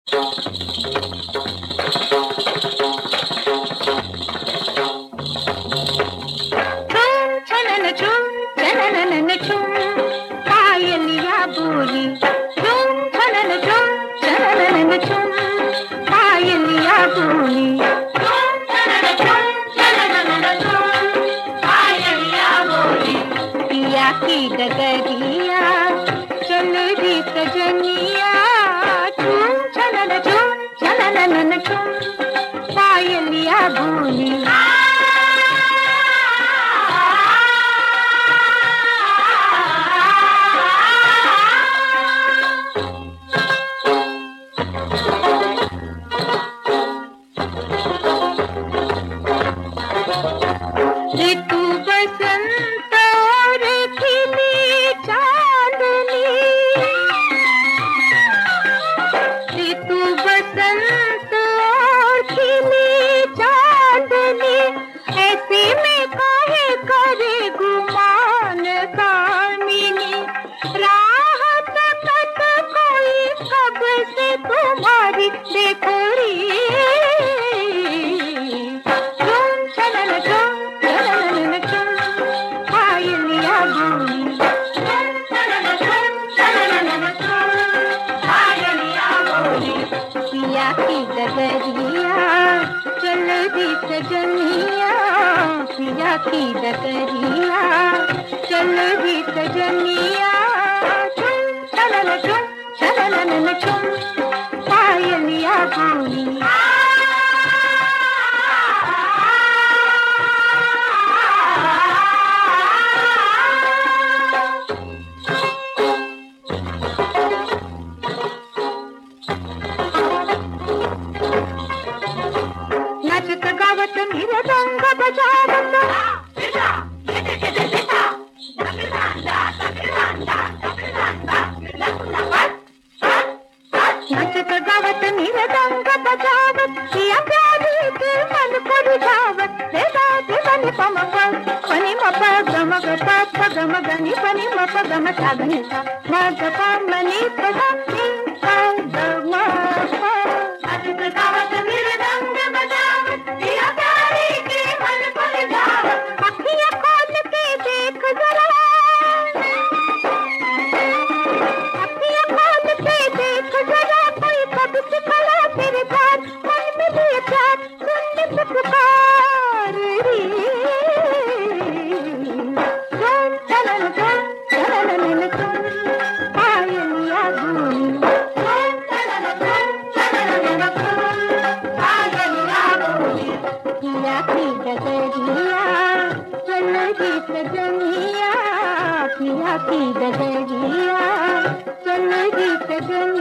पायलिया बोली झूम छनन झूम छनन झूम पायलिया बोली झूम छनन झूम छनन झूम पायलिया बोली पिया की डगरिया चल दी सजनिया झूम छनन झूम पायलिया बोली ऋतु बसंत और खिली चांदनी ऋतु बसंत और खिली चांदनी ऐसे में काहे करे गुमान कामिनी राहत तक कोई कब से तुम्हारी देखो री पिया की डगरिया चल दी सजनिया पिया की डगरिया चल दी सजनिया छनन छुम पायलिया बोली नाचत गावत मृदंग बजावत नाचत गावत मृदंग बजावत पिया प्यारी के मन को रिझावत रे राधे बनि पम पनि मप गम ग प गम गनि पनि मप गम सा गनि सा म ग प मनि प ग नि सा ग म नाचत गावत मृदंग बजावत पिया प्यारी के मन को रिझावत अखियां खोल के देख जरा अखियां खोल के देख जरा कोई कब से खड़ा तेरे पास मन में भी प्यार सुनने से पुकार रे झूम छनन झूम पायलिया बोली झूम छनन झूम पायलिया बोली पिया की डगरिया चल दी सजनिया पिया की डगरिया चल दी सजनिया